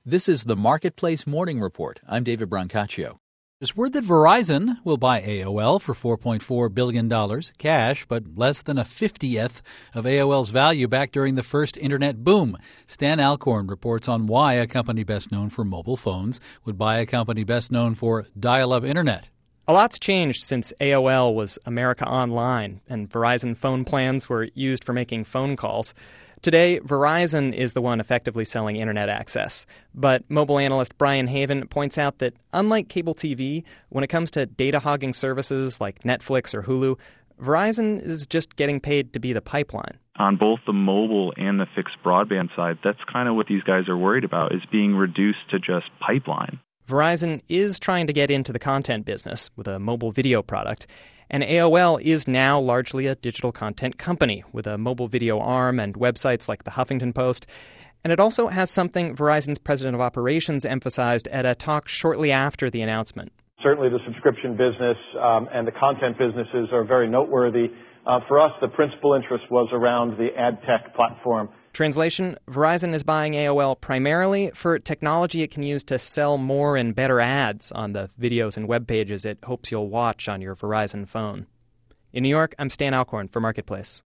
This is the Marketplace Morning Report. I'm David Brancaccio. There's word that Verizon will buy AOL for $4.4 billion cash, but less than a 50th of AOL's value back during the first internet boom. Stan Alcorn reports on why a company best known for mobile phones would buy a company best known for dial-up internet. A lot's changed since AOL was America Online and Verizon phone plans were used for making phone calls. Today, Verizon is the one effectively selling internet access. But mobile analyst Brian Haven points out that unlike cable TV, when it comes to data hogging services like Netflix or Hulu, Verizon is just getting paid to be the pipeline. On both the mobile and the fixed broadband side, that's kind of what these guys are worried about, is being reduced to just pipeline. Verizon is trying to get into the content business with a mobile video product. And AOL is now largely a digital content company with a mobile video arm and websites like the Huffington Post. And it also has something Verizon's president of operations emphasized at a talk shortly after the announcement. Certainly the subscription business and the content businesses are very noteworthy. For us, the principal interest was around the ad tech platform. Translation, Verizon is buying AOL primarily for technology it can use to sell more and better ads on the videos and web pages it hopes you'll watch on your Verizon phone. In New York, I'm Stan Alcorn for Marketplace.